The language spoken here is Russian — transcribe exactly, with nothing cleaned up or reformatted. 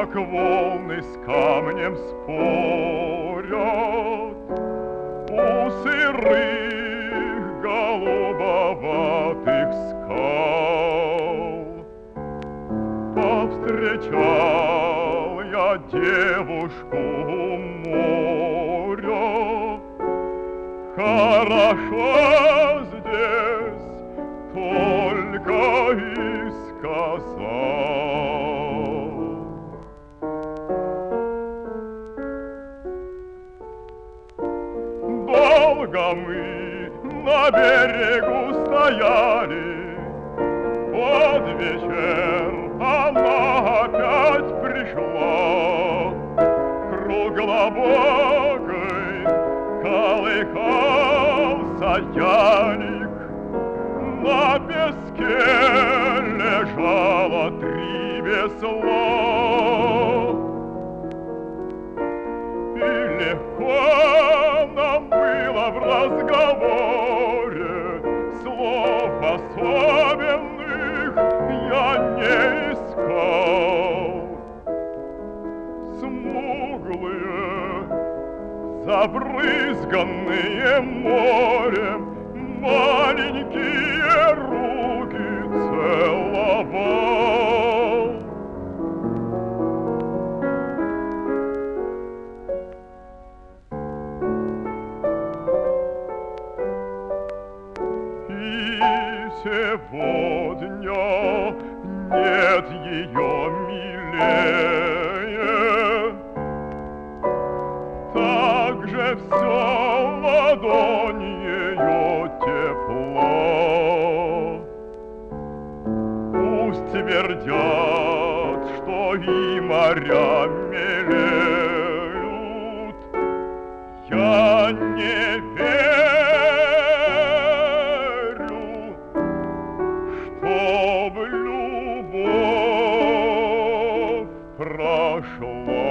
как волны с камнем спорят, у сырых голубоватых скал. Повстречал я девушку у моря, хорошо здесь только и сказал. Долго мы на берегу стояли, под вечер она опять пришла, круглобокой колыхался ялик, на песке лежало три весла. И легко нам было в разговоре, слов особенных я не искал. Смуглые, забрызганные морем, маленькие руки целовал. И сегодня нет ее милее, так же все ладонь ее тепло. Пусть твердят, что и моря мелеют, я не верю, чтоб любовь прошла.